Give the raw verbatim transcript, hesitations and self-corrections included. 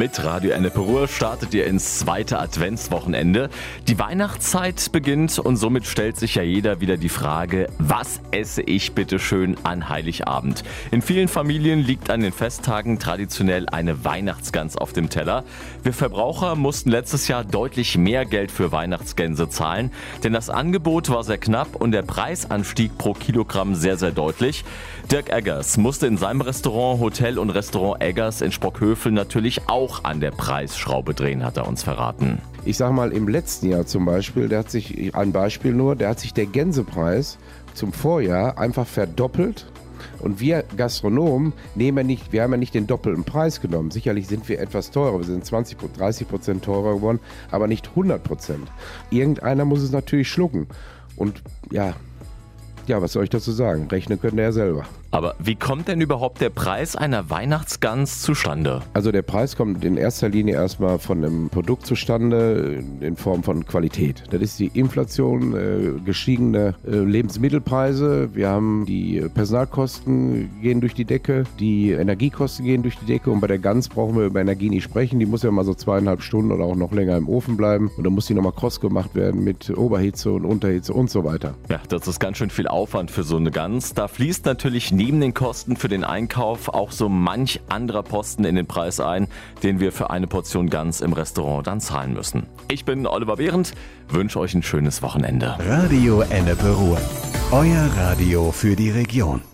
Mit Radio Ennepe Ruhr startet ihr ins zweite Adventswochenende. Die Weihnachtszeit beginnt und somit stellt sich ja jeder wieder die Frage, was esse ich bitte schön an Heiligabend? In vielen Familien liegt an den Festtagen traditionell eine Weihnachtsgans auf dem Teller. Wir Verbraucher mussten letztes Jahr deutlich mehr Geld für Weihnachtsgänse zahlen, denn das Angebot war sehr knapp und der Preisanstieg pro Kilogramm sehr, sehr deutlich. Dirk Eggers musste in seinem Restaurant Hotel und Restaurant Eggers in Sprockhövel natürlich auch an der Preisschraube drehen, hat er uns verraten. Ich sag mal, im letzten Jahr zum Beispiel, der hat sich, ein Beispiel nur, der hat sich der Gänsepreis zum Vorjahr einfach verdoppelt. Und wir Gastronomen nehmen ja nicht, wir haben ja nicht den doppelten Preis genommen. Sicherlich sind wir etwas teurer, wir sind zwanzig, dreißig Prozent teurer geworden, aber nicht hundert Prozent. Irgendeiner muss es natürlich schlucken. Und ja, ja, was soll ich dazu sagen? Rechnen können der ja selber. Aber wie kommt denn überhaupt der Preis einer Weihnachtsgans zustande? Also der Preis kommt in erster Linie erstmal von einem Produkt zustande in Form von Qualität. Das ist die Inflation, äh, gestiegene äh, Lebensmittelpreise. Wir haben die Personalkosten gehen durch die Decke, die Energiekosten gehen durch die Decke und bei der Gans brauchen wir über Energie nicht sprechen. Die muss ja mal so zweieinhalb Stunden oder auch noch länger im Ofen bleiben und dann muss die nochmal kross gemacht werden mit Oberhitze und Unterhitze und so weiter. Ja, das ist ganz schön viel Aufwand für so eine Gans. Da fließt natürlich neben den Kosten für den Einkauf auch so manch anderer Posten in den Preis ein, den wir für eine Portion Gans im Restaurant dann zahlen müssen. Ich bin Oliver Behrendt, wünsche euch ein schönes Wochenende. Radio Ennepe Ruhr, euer Radio für die Region.